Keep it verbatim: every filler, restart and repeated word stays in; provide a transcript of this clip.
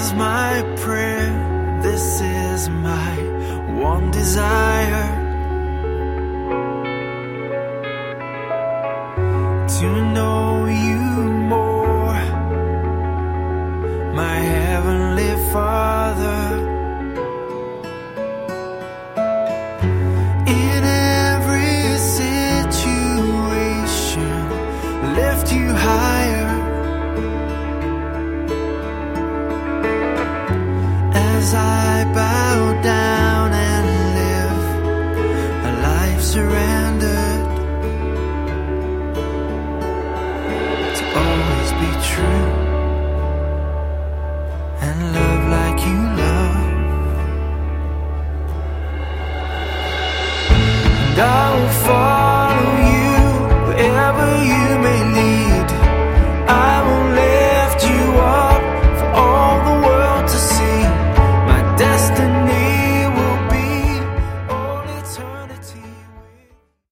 is my prayer, this is my one desire, to know you more, my heavenly Father. In every situation, lift you higher, as I bow down and live a life surrendered to always be true and love like you love. And I will fall